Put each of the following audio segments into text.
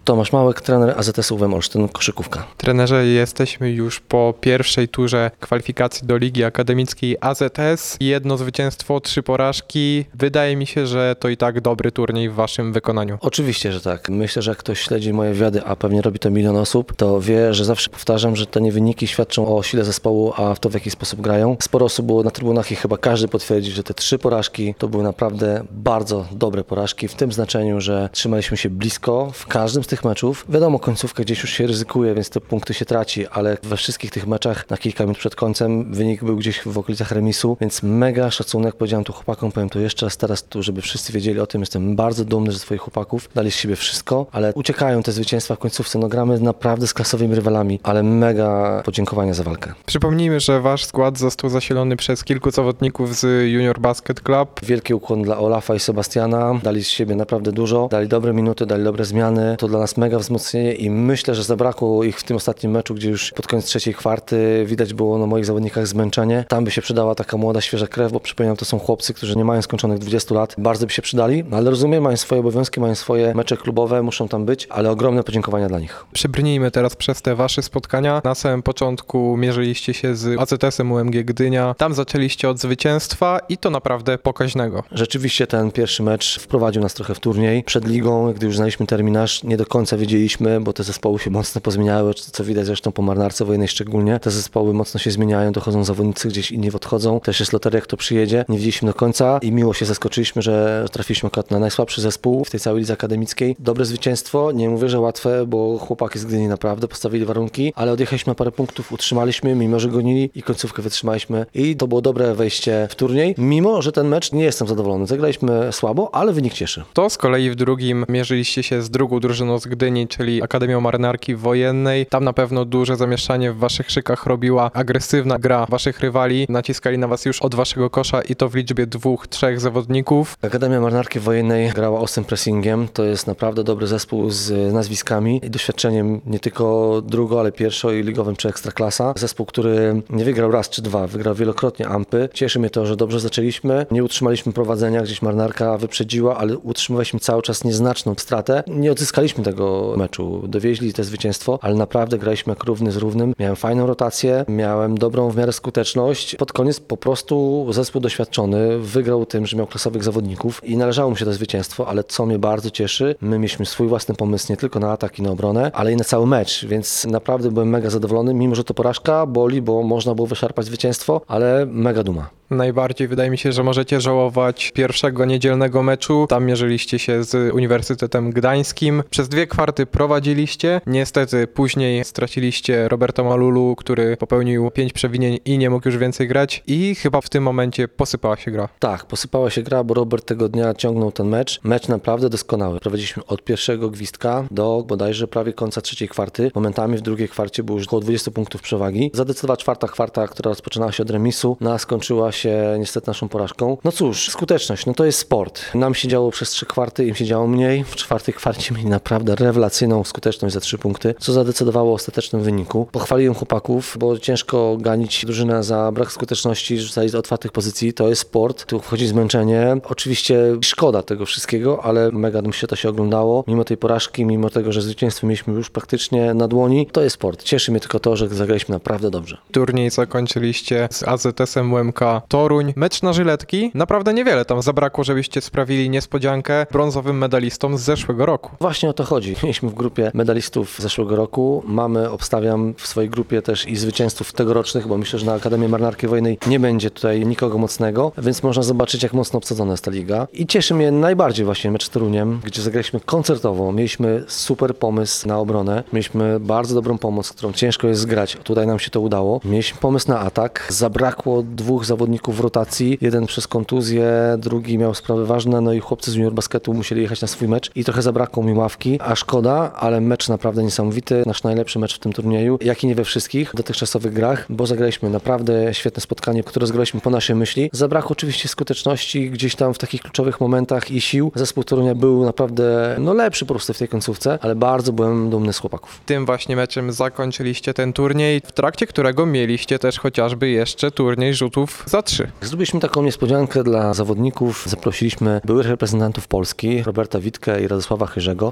Tomasz Małek, trener AZS UWM Olsztyn, koszykówka. Trenerze, jesteśmy już po pierwszej turze kwalifikacji do Ligi Akademickiej AZS. 1 zwycięstwo, 3 porażki. Wydaje mi się, że to i tak dobry turniej w waszym wykonaniu. Oczywiście, że tak. Myślę, że jak ktoś śledzi moje wywiady, a pewnie robi to milion osób, to wie, że zawsze powtarzam, że te nie wyniki świadczą o sile zespołu, a w to, w jaki sposób grają. Sporo osób było na trybunach i chyba każdy potwierdzi, że te 3 porażki to były naprawdę bardzo dobre porażki, w tym znaczeniu, że trzymaliśmy się blisko w każdym z tych meczów. Wiadomo, końcówkę gdzieś już się ryzykuje, więc te punkty się traci, ale we wszystkich tych meczach na kilka minut przed końcem wynik był gdzieś w okolicach remisu, więc mega szacunek, powiedziałem tu chłopakom, powiem to jeszcze raz teraz tu, żeby wszyscy wiedzieli o tym, jestem bardzo dumny ze swoich chłopaków, dali z siebie wszystko, ale uciekają te zwycięstwa w końcówce, no gramy naprawdę z klasowymi rywalami, ale mega podziękowania za walkę. Przypomnijmy, że wasz skład został zasilony przez kilku zawodników z Junior Basket Club. Wielki ukłon dla Olafa i Sebastiana, dali z siebie naprawdę dużo, dali dobre minuty, dali dobre zmiany, to dla nas mega wzmocnienie i myślę, że zabrakło ich w tym ostatnim meczu, gdzie już pod koniec trzeciej kwarty widać było na moich zawodnikach zmęczenie. Tam by się przydała taka młoda, świeża krew, bo przypominam, to są chłopcy, którzy nie mają skończonych 20 lat, bardzo by się przydali, ale rozumiem, mają swoje obowiązki, mają swoje mecze klubowe, muszą tam być, ale ogromne podziękowania dla nich. Przebrnijmy teraz przez te wasze spotkania. Na samym początku mierzyliście się z AZS-em UMG Gdynia. Tam zaczęliście od zwycięstwa i to naprawdę pokaźnego. Rzeczywiście ten pierwszy mecz wprowadził nas trochę w turniej. Przed ligą, gdy już znaliśmy terminarz, nie do końca wiedzieliśmy, bo te zespoły się mocno pozmieniały, co widać zresztą po marynarce wojennej szczególnie. Te zespoły mocno się zmieniają, dochodzą zawodnicy, gdzieś inni odchodzą. Też jest loteria, kto przyjedzie. Nie wiedzieliśmy do końca i miło się zaskoczyliśmy, że trafiliśmy akurat na najsłabszy zespół w tej całej lidze akademickiej. Dobre zwycięstwo, nie mówię, że łatwe, bo chłopaki z Gdyni naprawdę postawili warunki, ale odjechaliśmy na parę punktów, utrzymaliśmy, mimo że gonili i końcówkę wytrzymaliśmy i to było dobre wejście w turniej, mimo że ten mecz nie jestem zadowolony. Zagraliśmy słabo, ale wynik cieszy. To z kolei w drugim mierzyliście się z drugą drużyną z Gdyni, czyli Akademią Marynarki Wojennej. Tam na pewno duże zamieszanie w waszych szykach robiła agresywna gra waszych rywali. Naciskali na was już od waszego kosza i to w liczbie 2-3 zawodników. Akademia Marynarki Wojennej grała ostrym pressingiem. To jest naprawdę dobry zespół z nazwiskami i doświadczeniem nie tylko drugo, ale pierwszo i ligowym czy ekstraklasa. Zespół, który nie wygrał raz czy dwa, wygrał wielokrotnie ampy. Cieszy mnie to, że dobrze zaczęliśmy. Nie utrzymaliśmy prowadzenia, gdzieś Marynarka wyprzedziła, ale utrzymywaliśmy cały czas nieznaczną stratę. Nie odzyskaliśmy tego meczu. Dowieźli te zwycięstwo, ale naprawdę graliśmy jak równy z równym. Miałem fajną rotację, miałem dobrą w miarę skuteczność. Pod koniec po prostu zespół doświadczony wygrał tym, że miał klasowych zawodników i należało mu się to zwycięstwo, ale co mnie bardzo cieszy, my mieliśmy swój własny pomysł nie tylko na atak i na obronę, ale i na cały mecz, więc naprawdę byłem mega zadowolony, mimo że to porażka boli, bo można było wyszarpać zwycięstwo, ale mega duma. Najbardziej wydaje mi się, że możecie żałować pierwszego niedzielnego meczu. Tam mierzyliście się z Uniwersytetem Gdańskim. Przez 2 kwarty prowadziliście. Niestety później straciliście Roberta Malulu, który popełnił 5 przewinień i nie mógł już więcej grać. I chyba w tym momencie posypała się gra. Tak, posypała się gra, bo Robert tego dnia ciągnął ten mecz. Mecz naprawdę doskonały. Prowadziliśmy od pierwszego gwizdka do bodajże prawie końca trzeciej kwarty. Momentami w drugiej kwarcie było już około 20 punktów przewagi. Zadecydowała czwarta kwarta, która rozpoczynała się od remisu, a skończyła się niestety naszą porażką. No cóż, skuteczność, no to jest sport. Nam się działo przez 3 kwarty, im się działo mniej. W czwartej kwarcie mieli naprawdę rewelacyjną skuteczność za 3 punkty, co zadecydowało o ostatecznym wyniku. Pochwaliłem chłopaków, bo ciężko ganić drużynę za brak skuteczności, rzucali z otwartych pozycji. To jest sport, tu wchodzi zmęczenie. Oczywiście szkoda tego wszystkiego, ale mega mi się to się oglądało. Mimo tej porażki, mimo tego, że zwycięstwo mieliśmy już praktycznie na dłoni, to jest sport. Cieszy mnie tylko to, że zagraliśmy naprawdę dobrze. Turniej zakończyliście z AZS-em UMK Toruń. Mecz na żyletki. Naprawdę niewiele tam zabrakło, żebyście sprawili niespodziankę brązowym medalistom z zeszłego roku. Właśnie o to chodzi. Mieliśmy w grupie medalistów z zeszłego roku. Mamy, obstawiam w swojej grupie też i zwycięzców tegorocznych, bo myślę, że na Akademii Marynarki Wojennej nie będzie tutaj nikogo mocnego, więc można zobaczyć, jak mocno obsadzona jest ta liga. I cieszy mnie najbardziej właśnie mecz z Toruniem, gdzie zagraliśmy koncertowo. Mieliśmy super pomysł na obronę. Mieliśmy bardzo dobrą pomoc, którą ciężko jest zgrać. Tutaj nam się to udało. Mieliśmy pomysł na atak. Zabrakło 2 zawodników w rotacji. Jeden przez kontuzję, drugi miał sprawy ważne, no i chłopcy z junior basketu musieli jechać na swój mecz i trochę zabrakło mi ławki, a szkoda, ale mecz naprawdę niesamowity, nasz najlepszy mecz w tym turnieju, jak i nie we wszystkich dotychczasowych grach, bo zagraliśmy naprawdę świetne spotkanie, które zgraliśmy po naszej myśli. Zabrakło oczywiście skuteczności gdzieś tam w takich kluczowych momentach i sił. Zespół Torunia był naprawdę lepszy po prostu w tej końcówce, ale bardzo byłem dumny z chłopaków. Tym właśnie meczem zakończyliście ten turniej, w trakcie którego mieliście też chociażby jeszcze turniej rzutów za 3. Zrobiliśmy taką niespodziankę dla zawodników. Zaprosiliśmy byłych reprezentantów Polski, Roberta Witkę i Radosława Chyrzego, aby po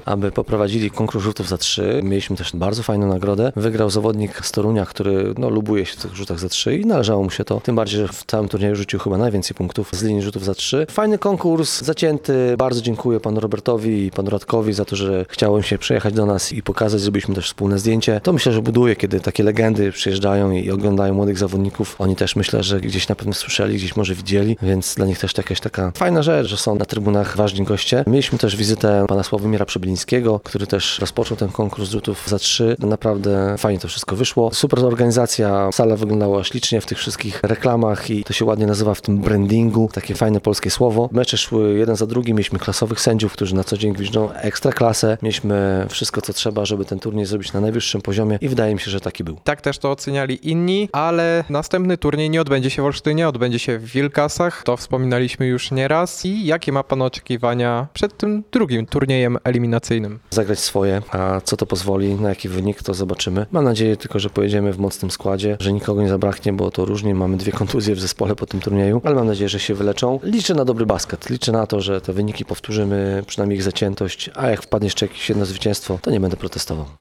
poprowadzili konkurs rzutów za 3. Mieliśmy też bardzo fajną nagrodę. Wygrał zawodnik z Torunia, który lubuje się w tych rzutach za 3 i należało mu się to. Tym bardziej, że w całym turnieju rzucił chyba najwięcej punktów z linii rzutów za 3. Fajny konkurs, zacięty. Bardzo dziękuję panu Robertowi i panu Radkowi za to, że chciałem się przyjechać do nas i pokazać, zrobiliśmy też wspólne zdjęcie. To myślę, że buduje, kiedy takie legendy przyjeżdżają i oglądają młodych zawodników. Oni też myślę, że gdzieś na pewno słyszeli, gdzieś może widzieli, więc dla nich też jakaś taka fajna rzecz, że są na trybunach ważni goście. Mieliśmy też wizytę pana Sławomira Przebylińskiego, który też rozpoczął ten konkurs rzutów za 3. Naprawdę fajnie to wszystko wyszło. Super organizacja, sala wyglądała ślicznie w tych wszystkich reklamach i to się ładnie nazywa w tym brandingu, takie fajne polskie słowo. Mecze szły jeden za drugim, mieliśmy klasowych sędziów, którzy na co dzień gwiżdżą ekstra klasę. Mieliśmy wszystko, co trzeba, żeby ten turniej zrobić na najwyższym poziomie i wydaje mi się, że taki był. Tak też to oceniali inni, ale następny turniej nie odbędzie się w Olsztynie, odbędzie się w Wilkasach. To wspominaliśmy już nieraz. I jakie ma pan oczekiwania przed tym drugim turniejem eliminacyjnym? Zagrać swoje, a co to pozwoli, na jaki wynik, to zobaczymy. Mam nadzieję tylko, że pojedziemy w mocnym składzie, że nikogo nie zabraknie, bo to różnie. Mamy 2 kontuzje w zespole po tym turnieju, ale mam nadzieję, że się wyleczą. Liczę na dobry basket. Liczę na to, że te wyniki powtórzymy, przynajmniej ich zaciętość, a jak wpadnie jeszcze jakieś jedno zwycięstwo, to nie będę protestował.